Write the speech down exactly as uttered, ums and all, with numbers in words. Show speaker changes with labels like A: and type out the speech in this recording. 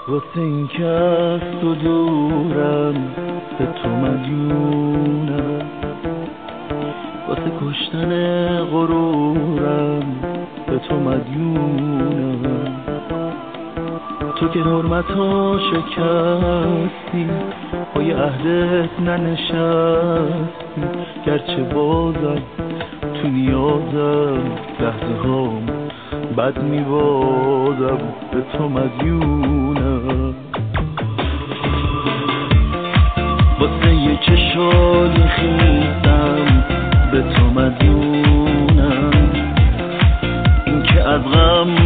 A: واسه این که از تو دورم به تو مدیونم، واسه کشتن غرورم به تو مدیونم. تو که حرمت‌ها شکستی، پای عهدت ننشستی، گرچه بازم تو نیازم لحظه هام بد میبازم به تو مدیونم. واسه یه چشای خیستم به تو مدیونم، این که از غم